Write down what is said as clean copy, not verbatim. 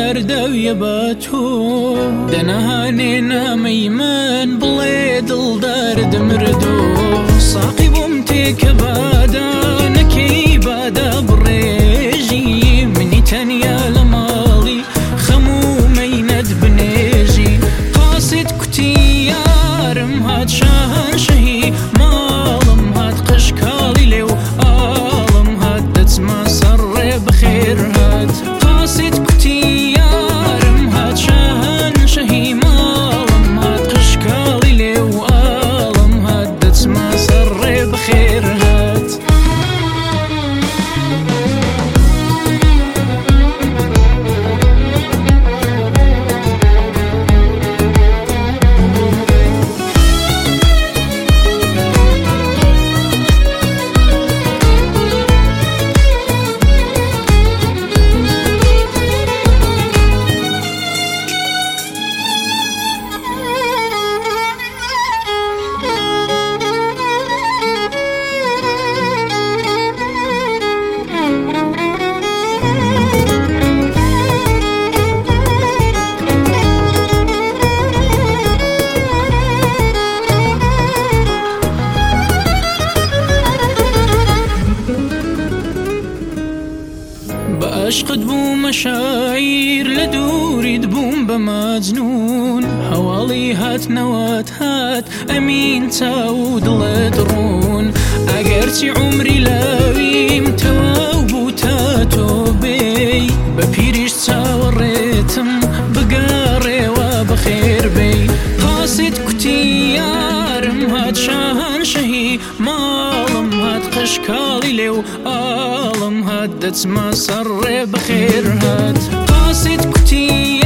دەردەویە بە تۆ دەنەهانێنە مەیمەن بڵێ دڵدارت مردۆ ساقی بۆم تێکە بادا نەکەی بادا بڕێژی منی تەنیا لە ماڵی خەمومەینەت بنێژی قاسێت کوتی یارم هات شاهەنشەهی ماڵم هات قەشکاڵی لێو ئاڵم هات دەچمە سەر ڕێ بەخێر هات قاسێت کوتی یارم هات شاهەنشەهی ماڵم هات قەشکاڵی لێو ئاڵم هات دەچمە سەر ڕێ بەخێر هات عشقت بوومە شاعیر لە دووریت بووم بە مەجنون هەواڵی هاتنەوەت هات ئەمین چاو و دڵت ڕوون ئەگەرچی عومری لاویم تەواو بوو تا تۆ بێی بە پیریش چاوەڕێتم بگەڕێوە بەخێر بێی قاسێت کوتی یارم هات شاهەنشەهی ماڵم هات قەشکاڵی لێو ئاڵم هات دەچمە سەر ڕێ بەخێر هات قاسێت کوتی